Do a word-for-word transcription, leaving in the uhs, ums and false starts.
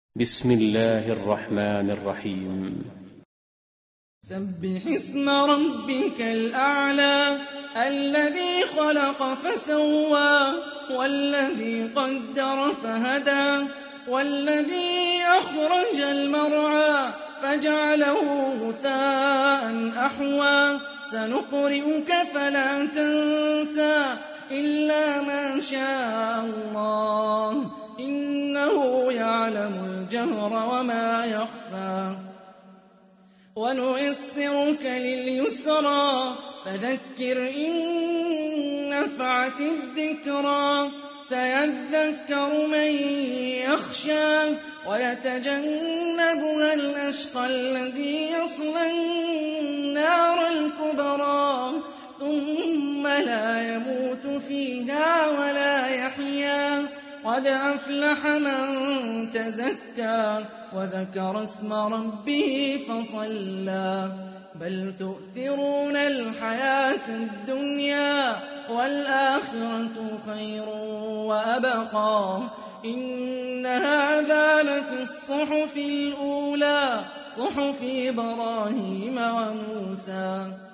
بسم الله الرحمن الرحيم. سبح اسم ربك الأعلى الذي خلق فسوى والذي قدر فهدى والذي أخرج المرعى فجعله غثاء أحوى سنقرئك فلا تنسى إلا ما شاء الله إنه يعلم الجهر وما يخفى ونيسرك لليسرى فذكر إن نفعت الذكرى سيذكر من يخشى ويتجنبها الأشقى الذي يصلى النار الكبرى ثم لا يموت فيها ولا يحيا قد أفلح من تزكى وذكر اسم ربه فصلى بل تؤثرون الحياة الدنيا والآخرة خير وأبقى إن هذا لفي الصحف الأولى صحف إبراهيم وموسى